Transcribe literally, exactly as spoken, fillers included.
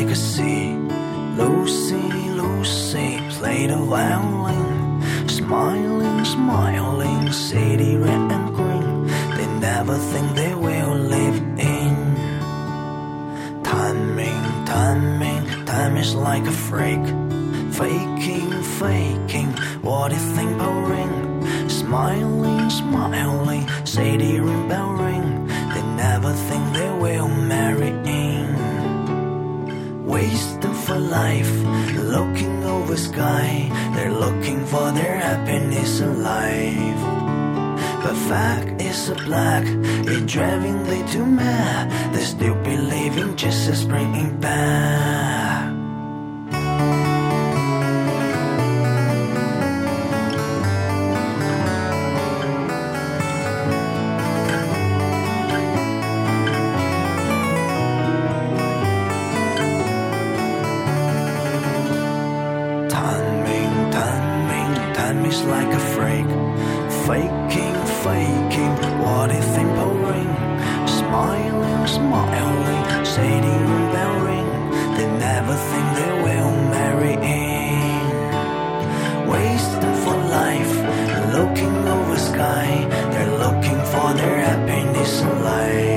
like a sea. Lucy, Lucy, play the violin. Smiling, smiling, city red and green. They never think they will live in. Timing, timing, time is like a freak. Faking, faking, what do you think about ring? Smiling, smiling, city ring bell ring. They never think they will marry in. Wasting for life, looking over sky. They're looking for their happiness in life. But fact is a black, it driving they too mad. They still believing Jesus bringing back. Is like a freak. Faking, faking, what do you think about ring? Smiling, smiling, city ring bell ring. They never think they will marry in. Wasting for life, looking over sky. They're looking for their happiness in life.